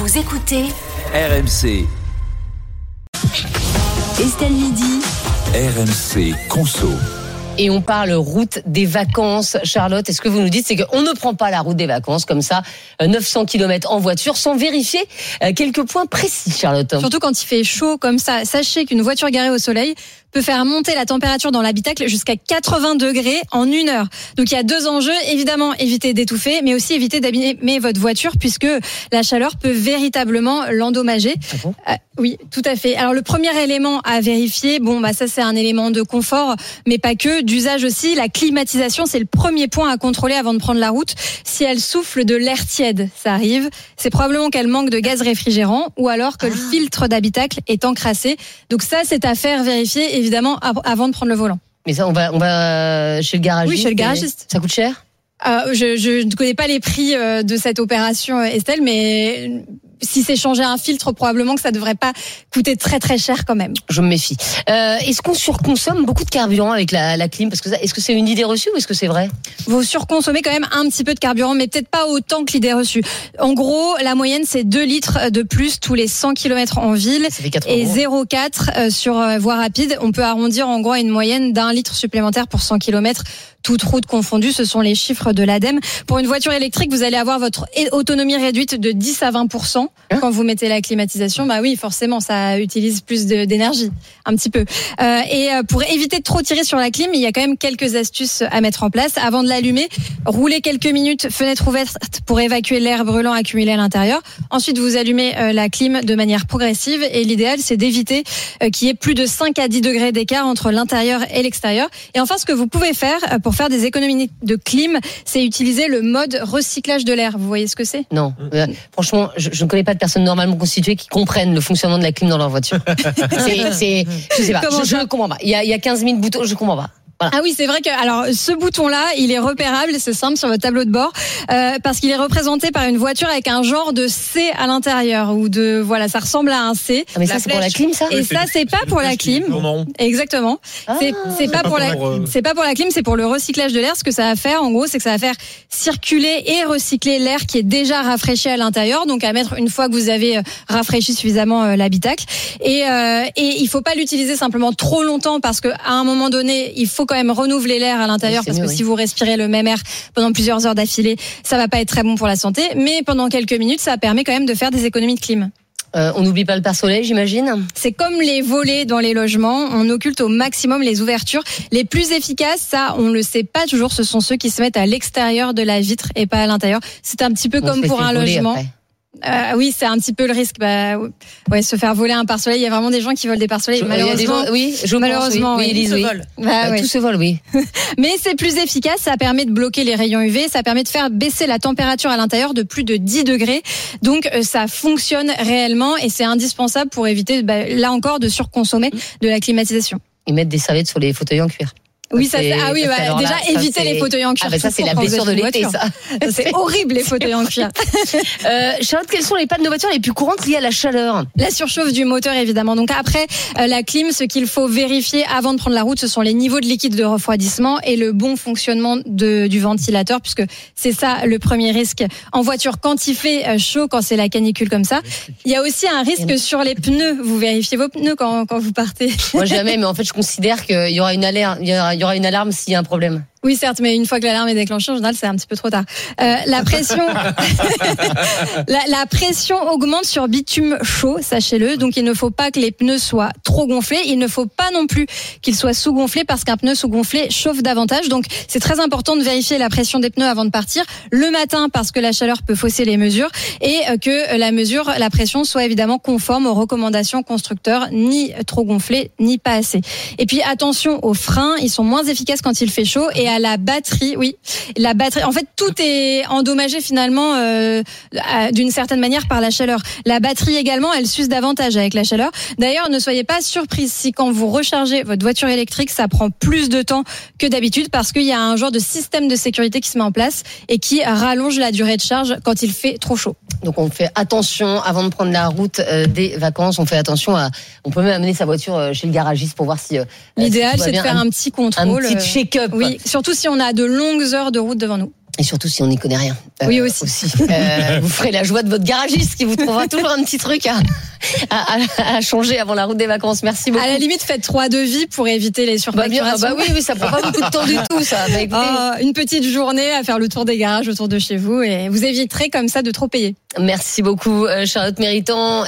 Vous écoutez RMC. Estelle Midi. RMC Conso. Et on parle route des vacances. Charlotte, est-ce que vous nous dites, c'est qu'on ne prend pas la route des vacances comme ça, 900 km en voiture, sans vérifier quelques points précis, Charlotte? Surtout quand il fait chaud comme ça. Sachez qu'une voiture garée au soleil peut faire monter la température dans l'habitacle jusqu'à 80 degrés en 1 heure. Donc il y a 2 enjeux, évidemment éviter d'étouffer, mais aussi éviter d'abîmer votre voiture puisque la chaleur peut véritablement l'endommager. Ah bon? Oui, tout à fait. Alors le premier élément à vérifier, ça c'est un élément de confort, mais pas que, d'usage aussi. La climatisation, c'est le premier point à contrôler avant de prendre la route. Si elle souffle de l'air tiède, ça arrive, c'est probablement qu'elle manque de gaz réfrigérant ou alors que le filtre d'habitacle est encrassé. Donc ça, c'est à faire vérifier évidemment avant de prendre le volant. Mais ça, on va chez le garagiste. Oui, chez le garagiste. Ça coûte cher? Je ne connais pas les prix de cette opération, Estelle, mais si c'est changer un filtre, probablement que ça devrait pas coûter très très cher quand même. Je me méfie. Est-ce qu'on surconsomme beaucoup de carburant avec la clim? Parce que est-ce que c'est une idée reçue ou est-ce que c'est vrai? Vous surconsommez quand même un petit peu de carburant, mais peut-être pas autant que l'idée reçue. En gros, la moyenne, c'est 2 litres de plus tous les 100 km en ville et 0,4 sur voie rapide. On peut arrondir en gros à une moyenne d'1 litre supplémentaire pour 100 km. Toute route confondue, ce sont les chiffres de l'ADEME. Pour une voiture électrique, vous allez avoir votre autonomie réduite de 10 à 20% quand vous mettez la climatisation. Bah oui, forcément, ça utilise plus d'énergie, un petit peu. Et pour éviter de trop tirer sur la clim, il y a quand même quelques astuces à mettre en place. Avant de l'allumer, roulez quelques minutes, fenêtre ouverte pour évacuer l'air brûlant accumulé à l'intérieur. Ensuite, vous allumez la clim de manière progressive et l'idéal, c'est d'éviter qu'il y ait plus de 5 à 10 degrés d'écart entre l'intérieur et l'extérieur. Et enfin, ce que vous pouvez faire pour faire des économies de clim, c'est utiliser le mode recyclage de l'air. Vous voyez ce que c'est? Non. Franchement, je ne connais pas de personnes normalement constituées qui comprennent le fonctionnement de la clim dans leur voiture. Je sais pas. Je ne comprends pas. Il y a 15 000 boutons, je comprends pas. Voilà. Ah oui, c'est vrai que alors ce bouton-là, il est repérable, c'est simple sur votre tableau de bord, parce qu'il est représenté par une voiture avec un genre de C à l'intérieur ou ça ressemble à un C. Ah mais ça c'est pour la clim, ça? Et ça c'est pas pour la clim. Non. Exactement. C'est pas pour la clim, c'est pour le recyclage de l'air. Ce que ça va faire, en gros, c'est que ça va faire circuler et recycler l'air qui est déjà rafraîchi à l'intérieur. Donc à mettre une fois que vous avez rafraîchi suffisamment l'habitacle. Et il faut pas l'utiliser simplement trop longtemps parce que à un moment donné, il faut quand même renouveler l'air à l'intérieur parce que si vous respirez le même air pendant plusieurs heures d'affilée, ça va pas être très bon pour la santé. Mais pendant quelques minutes, ça permet quand même de faire des économies de clim. On n'oublie pas le pare-soleil, j'imagine. C'est comme les volets dans les logements, on occulte au maximum les ouvertures. Les plus efficaces, ça, on le sait pas toujours, ce sont ceux qui se mettent à l'extérieur de la vitre et pas à l'intérieur. C'est un petit peu comme pour un logement. Oui, c'est un petit peu le risque. Se faire voler un pare-soleil. Il y a vraiment des gens qui volent des pare-soleils. Malheureusement, malheureusement, Élise, tout se vole. Tout se vole, oui. Mais c'est plus efficace. Ça permet de bloquer les rayons UV. Ça permet de faire baisser la température à l'intérieur de plus de 10 degrés. Donc, ça fonctionne réellement et c'est indispensable pour éviter, là encore, de surconsommer de la climatisation. Ils mettent des serviettes sur les fauteuils en cuir. Oui, déjà éviter les fauteuils en cuir. Ça c'est la blessure de l'été, ça. C'est horrible les fauteuils en cuir. Charlotte, quelles sont les pannes de voiture les plus courantes liées à la chaleur? La surchauffe du moteur évidemment. Donc après la clim, ce qu'il faut vérifier avant de prendre la route, ce sont les niveaux de liquide de refroidissement et le bon fonctionnement du ventilateur, puisque c'est ça le premier risque en voiture quand il fait chaud, quand c'est la canicule comme ça. Il y a aussi un risque sur les pneus. Vous vérifiez vos pneus quand vous partez? Moi jamais, mais en fait je considère qu'il y aura une alerte. Il y aura une alarme s'il y a un problème. Oui, certes, mais une fois que l'alarme est déclenchée, en général, c'est un petit peu trop tard. La pression, la pression augmente sur bitume chaud, sachez-le. Donc, il ne faut pas que les pneus soient trop gonflés. Il ne faut pas non plus qu'ils soient sous-gonflés parce qu'un pneu sous-gonflé chauffe davantage. Donc, c'est très important de vérifier la pression des pneus avant de partir. Le matin, parce que la chaleur peut fausser les mesures et que la pression soit évidemment conforme aux recommandations constructeurs, ni trop gonflé, ni pas assez. Et puis, attention aux freins. Ils sont moins efficaces quand il fait chaud et à la batterie, la batterie. En fait, tout est endommagé finalement d'une certaine manière par la chaleur. La batterie également, elle s'use davantage avec la chaleur. D'ailleurs, ne soyez pas surpris si quand vous rechargez votre voiture électrique, ça prend plus de temps que d'habitude parce qu'il y a un genre de système de sécurité qui se met en place et qui rallonge la durée de charge quand il fait trop chaud. Donc on fait attention avant de prendre la route des vacances. On fait attention on peut même amener sa voiture chez le garagiste pour voir si. L'idéal, c'est de faire un petit contrôle, un petit check-up. Oui, surtout si on a de longues heures de route devant nous. Et surtout si on n'y connaît rien. Oui, aussi. Vous ferez la joie de votre garagiste qui vous trouvera toujours un petit truc à changer avant la route des vacances. Merci beaucoup. À la limite, faites 3 devis pour éviter les surfacturations. Oui, ça prend pas beaucoup de temps du tout, ça. Une petite journée à faire le tour des garages autour de chez vous et vous éviterez comme ça de trop payer. Merci beaucoup, Charlotte Méritant.